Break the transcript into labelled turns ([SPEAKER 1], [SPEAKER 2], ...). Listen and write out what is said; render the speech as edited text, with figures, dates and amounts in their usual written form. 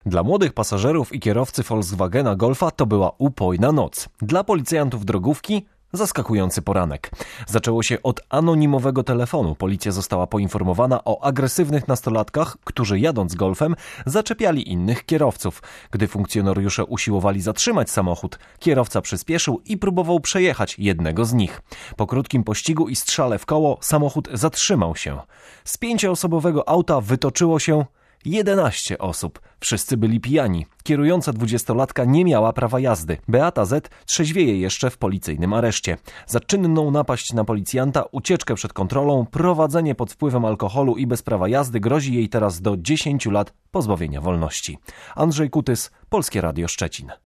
[SPEAKER 1] Dla młodych pasażerów i kierowcy Volkswagena Golfa to była upojna noc. Dla policjantów drogówki zaskakujący poranek. Zaczęło się od anonimowego telefonu. Policja została poinformowana o agresywnych nastolatkach, którzy jadąc Golfem zaczepiali innych kierowców. Gdy funkcjonariusze usiłowali zatrzymać samochód, kierowca przyspieszył i próbował przejechać jednego z nich. Po krótkim pościgu i strzale w koło samochód zatrzymał się. Z 5-osobowego auta wytoczyło się 11 osób. Wszyscy byli pijani. Kierująca 20-latka nie miała prawa jazdy. Beata Z. trzeźwieje jeszcze w policyjnym areszcie. Za czynną napaść na policjanta, ucieczkę przed kontrolą, prowadzenie pod wpływem alkoholu i bez prawa jazdy grozi jej teraz do 10 lat pozbawienia wolności. Andrzej Kutys, Polskie Radio Szczecin.